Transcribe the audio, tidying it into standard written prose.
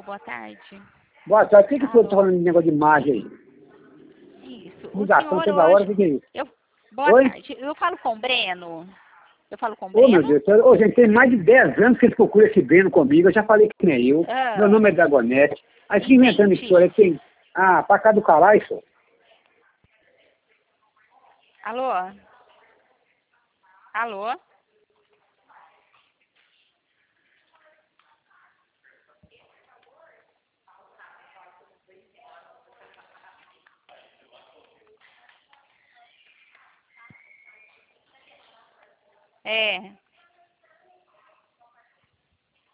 boa tarde. Boa tarde. O que que o senhor está Alô. falando de negócio de imagem aí? Isso. O Ligação senhor toda hora, o hoje... que que é isso? Boa Oi? tarde. Eu falo com o Breno? Eu falo com o Ô, meu Breno? Deus, ô, gente, tem mais de 10 anos que eles procuram esse Breno comigo, eu já falei que nem eu. Ah, Meu nome é Dragonete. Aí fica inventando entendi. história, tem... Ah, pra cá do caralho, senhor. Alô? Alô? É.